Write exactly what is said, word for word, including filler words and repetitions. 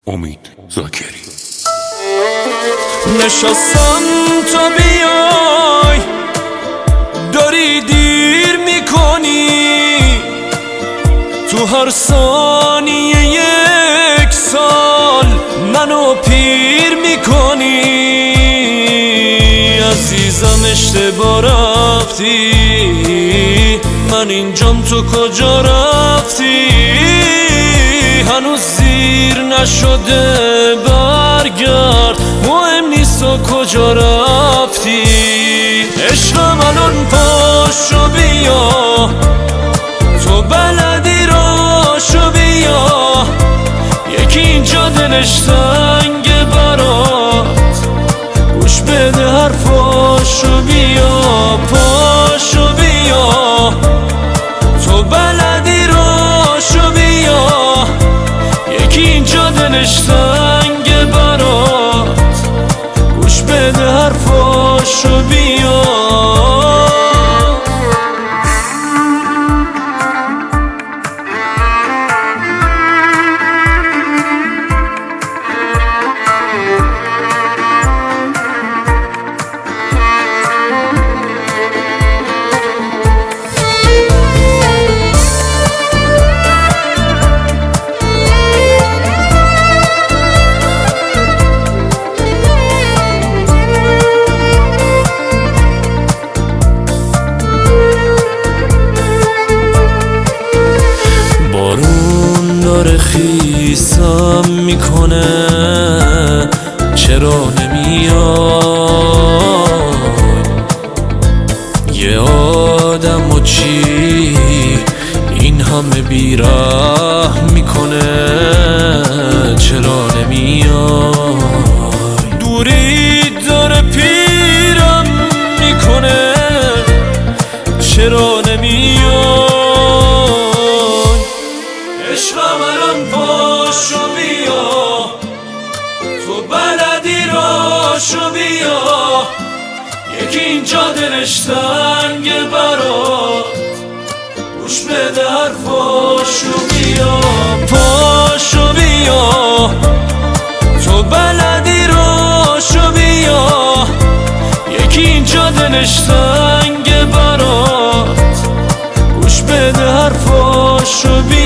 امید زاکری. نشستم تا بیای داری دیر میکنی، تو هر ثانیه یک سال منو پیر میکنی. عزیزم اشتباه رفتی، من اینجام تو کجا رفتی؟ هنوز زیر نشده برگرد، مهم نیست تو کجا رفتی. عشقم الان پاشو بیا، تو بلدی راشو بیا، یکی اینجا دلش تنگه برات، گوش بده حرفاشو بیا. پاشو بیا، تو بلدی راشو بیا، یکی اینجا دلش تنگه برات، گوش بده حرفاشو بیا. داره خیسم میکنه، چرا نمیای؟ یه آدم و چی این همه بیرحم میکنه، چرا نمیای؟ دوری داره پیرم میکنه، چرا نمیای؟ عشقم الان پاشو بیا، تو بلدی راشو بیا، یکی اینجا دلش تنگه برات، گوش بده حرفاشو بیا. پاشو بیا، تو بلدی راشو بیا، یکی اینجا دلش تنگه برات، گوش بده حرفاشو بیا.